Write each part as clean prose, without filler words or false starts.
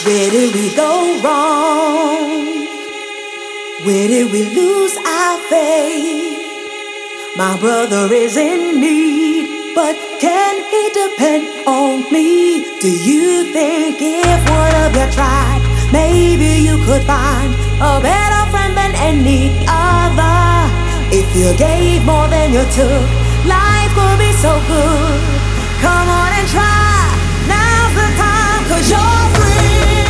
Where did we go wrong? Where did we lose our faith? My brother is in need, but can he depend on me? Do you think if one of you tried, maybe you could find a better friend than any other? If you gave more than you took, life would be so good. Come on and try, now's the time, 'cause you're free.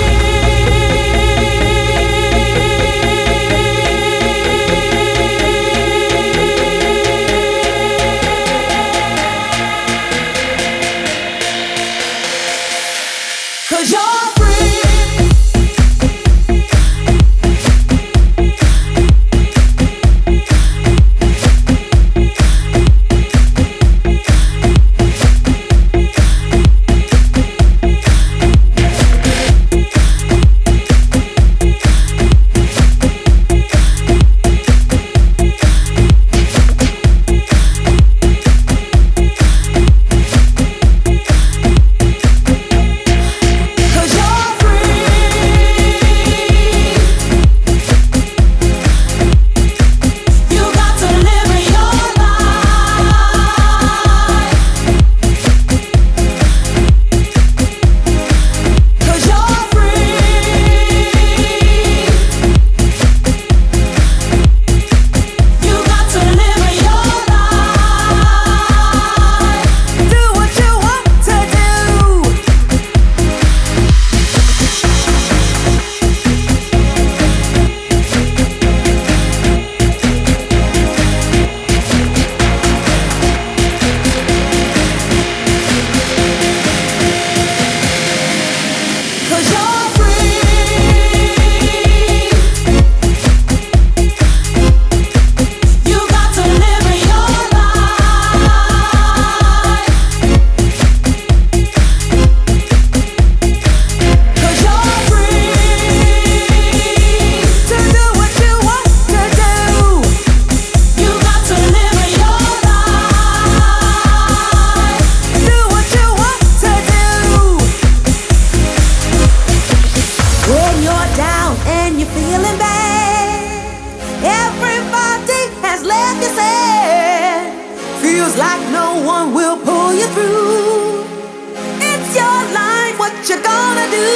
Like no one will pull you through. It's your life, what you gonna do?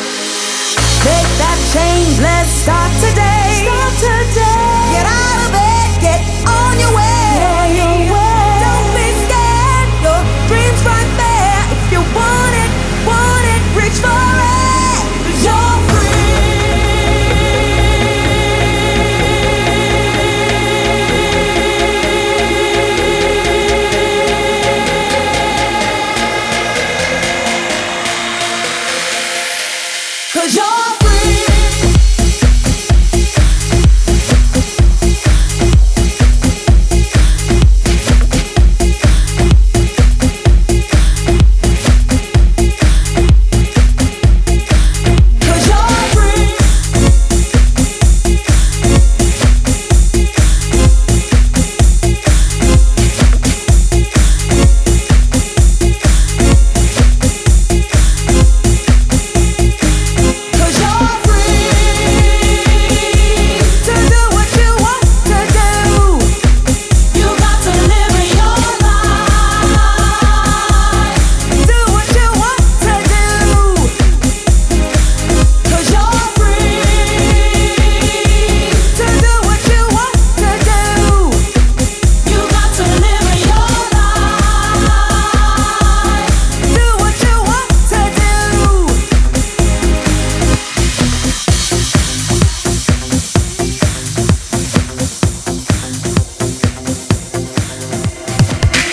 Make that change, let's start today. Start today. Get out of bed, get on your way. Don't be scared, your dream's right there. If you want it, reach for it. 'Cause you're free. 'Cause you're free.